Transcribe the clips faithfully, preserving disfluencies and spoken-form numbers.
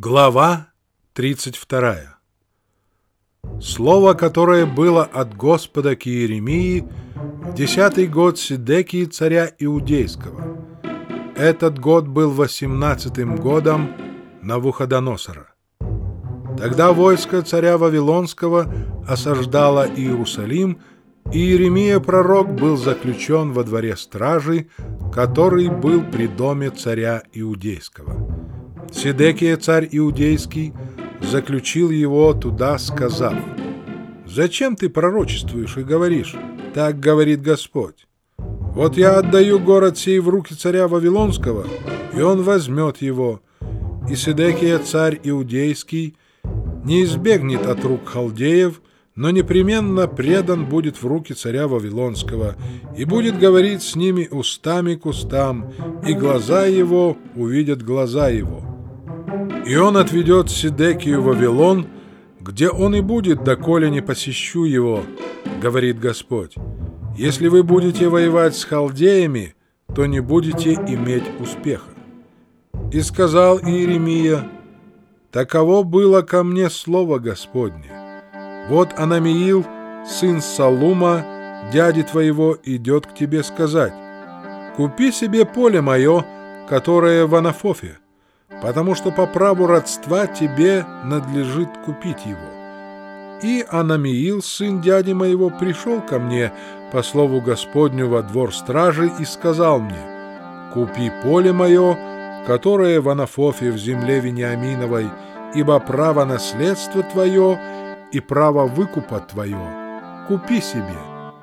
Глава тридцать вторая. Слово, которое было от Господа к Иеремии в десятый год Сидекии царя Иудейского. Этот год был восемнадцатым годом Навуходоносора. Тогда войско царя Вавилонского осаждало Иерусалим, и Иеремия пророк был заключен во дворе стражи, который был при доме царя Иудейского. Сидекия, царь Иудейский, заключил его туда, сказав: «Зачем ты пророчествуешь и говоришь? Так говорит Господь. Вот я отдаю город сей в руки царя Вавилонского, и он возьмет его, и Сидекия, царь Иудейский, не избегнет от рук халдеев, но непременно предан будет в руки царя Вавилонского, и будет говорить с ними устами к устам, и глаза его увидят глаза его. И он отведет Сидекию в Вавилон, где он и будет, доколе не посещу его, говорит Господь. Если вы будете воевать с халдеями, то не будете иметь успеха». И сказал Иеремия: «Таково было ко мне слово Господне. Вот Анамиил, сын Салума, дяди твоего, идет к тебе сказать: купи себе поле мое, которое в Анафофе, потому что по праву родства тебе надлежит купить его. И Анамиил, сын дяди моего, пришел ко мне по слову Господню во двор стражи и сказал мне: купи поле мое, которое в Анафофе в земле Вениаминовой, ибо право наследства твое и право выкупа твое купи себе.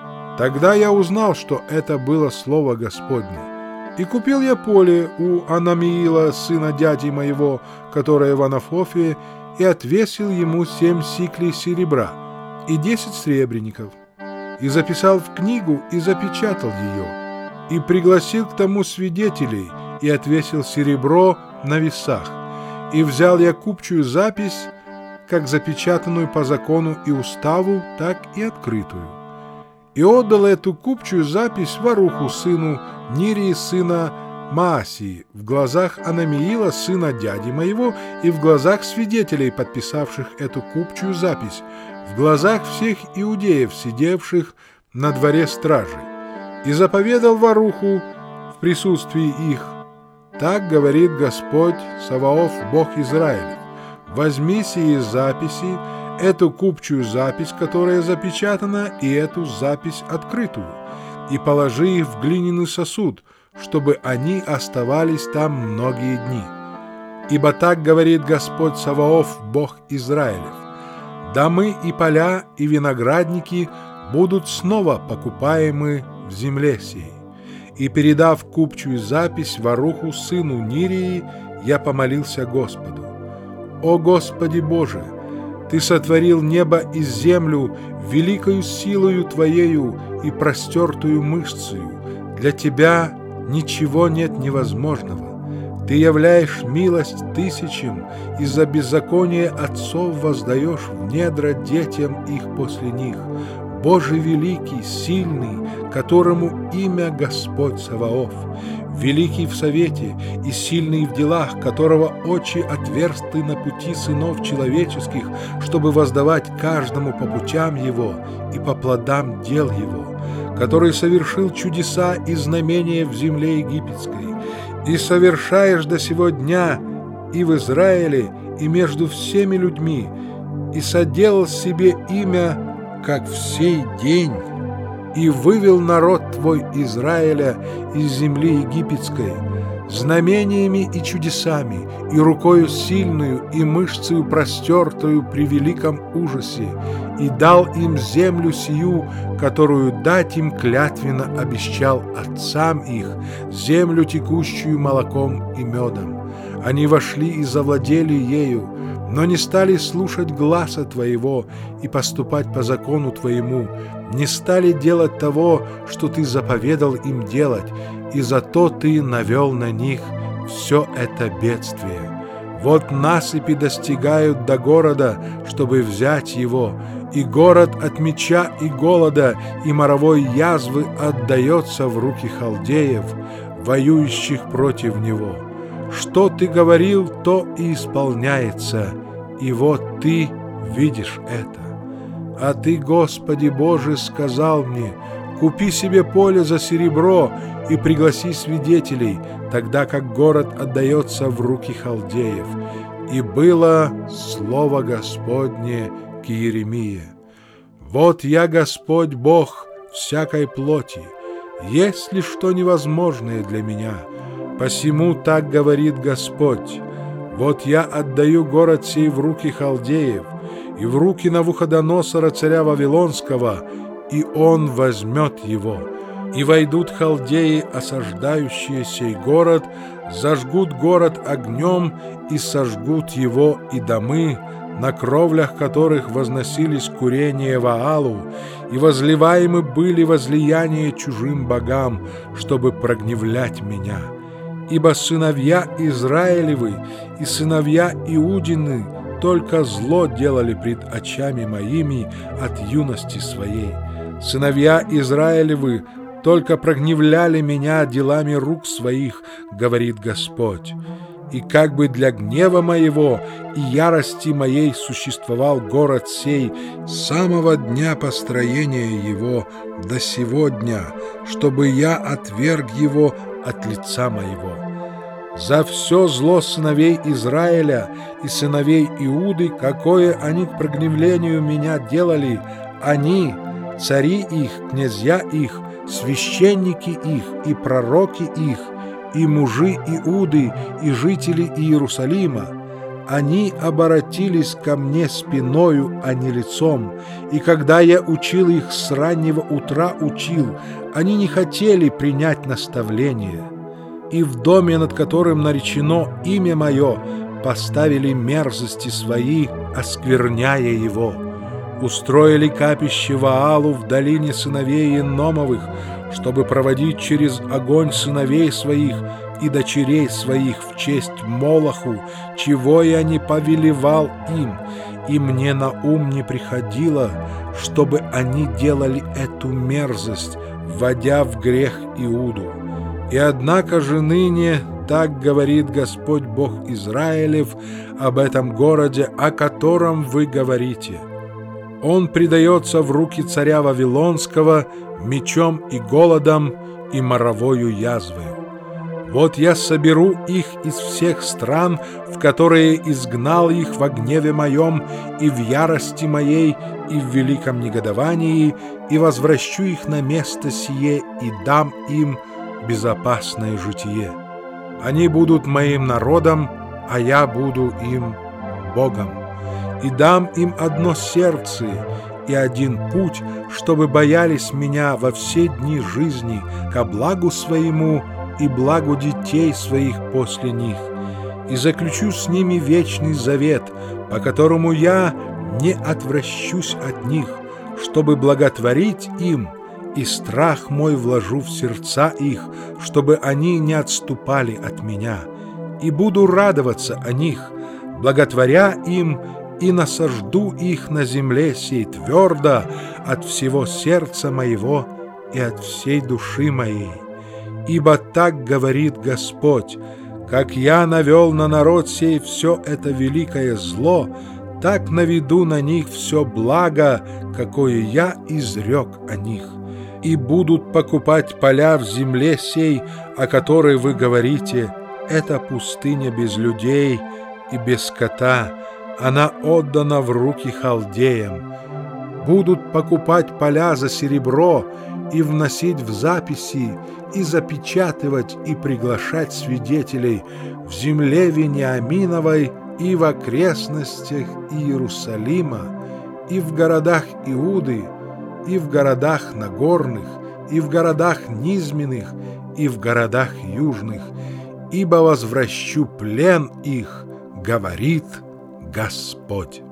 Тогда я узнал, что это было слово Господне. И купил я поле у Анамиила, сына дяди моего, которое в Анафофе, и отвесил ему семь сиклей серебра и десять сребреников, и записал в книгу и запечатал ее, и пригласил к тому свидетелей, и отвесил серебро на весах, и взял я купчую запись, как запечатанную по закону и уставу, так и открытую, и отдал эту купчую запись Варуху, сыну Нирии, сына Маасии, в глазах Анамиила, сына дяди моего, и в глазах свидетелей, подписавших эту купчую запись, в глазах всех иудеев, сидевших на дворе стражи. И заповедал Варуху в присутствии их: так говорит Господь Саваоф, Бог Израилев: возьми сии записи, эту купчую запись, которая запечатана, и эту запись открытую, и положи их в глиняный сосуд, чтобы они оставались там многие дни. Ибо так говорит Господь Саваоф, Бог Израилев: домы и поля и виноградники будут снова покупаемы в земле сей. И, передав купчую запись Варуху, сыну Нирии, я помолился Господу: «О Господи Боже, Ты сотворил небо и землю великою силою Твоею и простертую мышцею. Для Тебя ничего нет невозможного. Ты являешь милость тысячам, и за беззаконие отцов воздаешь в недра детям их после них. Боже великий, сильный, которому имя Господь Саваоф, великий в совете и сильный в делах, которого очи отверсты на пути сынов человеческих, чтобы воздавать каждому по путям его и по плодам дел его, который совершил чудеса и знамения в земле египетской, и совершаешь до сего дня и в Израиле, и между всеми людьми, и соделал себе имя, как в сей день, и вывел народ твой Израиля из земли египетской знамениями и чудесами, и рукою сильную, и мышцею простертую при великом ужасе, и дал им землю сию, которую дать им клятвенно обещал отцам их, землю, текущую молоком и медом. Они вошли и завладели ею, но не стали слушать гласа Твоего и поступать по закону Твоему, не стали делать того, что Ты заповедал им делать, и зато Ты навел на них все это бедствие. Вот насыпи достигают до города, чтобы взять его, и город от меча и голода и моровой язвы отдается в руки халдеев, воюющих против него. что ты говорил, то и исполняется, и вот ты видишь это. А ты, Господи Боже, сказал мне: купи себе поле за серебро и пригласи свидетелей, тогда как город отдается в руки халдеев. И было слово Господне к Иеремии: вот я Господь Бог всякой плоти, есть ли что невозможное для меня? Посему так говорит Господь: вот я отдаю город сей в руки халдеев и в руки Навуходоносора, царя Вавилонского, и он возьмет его. И войдут халдеи, осаждающие сей город, зажгут город огнем и сожгут его и домы, на кровлях которых возносились курения Ваалу, и возливаемы были возлияния чужим богам, чтобы прогневлять меня. Ибо сыновья Израилевы и сыновья Иудины только зло делали пред очами моими от юности своей. Сыновья Израилевы только прогневляли меня делами рук своих, говорит Господь. И как бы для гнева моего и ярости моей существовал город сей с самого дня построения его до сего дня, чтобы я отверг его от лица моего. За все зло сыновей Израиля и сыновей Иуды, какое они к прогневлению меня делали, они, цари их, князья их, священники их и пророки их, и мужи Иуды, и жители Иерусалима, они оборотились ко мне спиною, а не лицом, и когда я учил их с раннего утра учил, они не хотели принять наставление. И в доме, над которым наречено имя мое, поставили мерзости свои, оскверняя его. Устроили капище Ваалу в долине сыновей Еномовых, чтобы проводить через огонь сыновей своих и дочерей своих в честь Молоху, чего я не повелевал им, и мне на ум не приходило, чтобы они делали эту мерзость, вводя в грех Иуду. И однако же ныне так говорит Господь Бог Израилев об этом городе, о котором вы говорите: он предается в руки царя Вавилонского мечом и голодом и моровою язвою. Вот я соберу их из всех стран, в которые изгнал их во гневе моем и в ярости моей и в великом негодовании, и возвращу их на место сие и дам им безопасное житие. Они будут моим народом, а я буду им Богом. И дам им одно сердце и один путь, чтобы боялись меня во все дни жизни, ко благу своему и благу детей своих после них. И заключу с ними вечный завет, по которому я не отвращусь от них, чтобы благотворить им, и страх мой вложу в сердца их, чтобы они не отступали от меня. И буду радоваться о них, благотворя им, и насажду их на земле сей твердо от всего сердца моего и от всей души моей. Ибо так говорит Господь: как я навел на народ сей все это великое зло, так наведу на них все благо, какое я изрек о них. И будут покупать поля в земле сей, о которой вы говорите: это пустыня без людей и без скота, она отдана в руки халдеям. Будут покупать поля за серебро и вносить в записи, и запечатывать, и приглашать свидетелей в земле Вениаминовой и в окрестностях Иерусалима, и в городах Иуды, и в городах Нагорных, и в городах Низменных, и в городах Южных, ибо возвращу плен их, говорит Господь.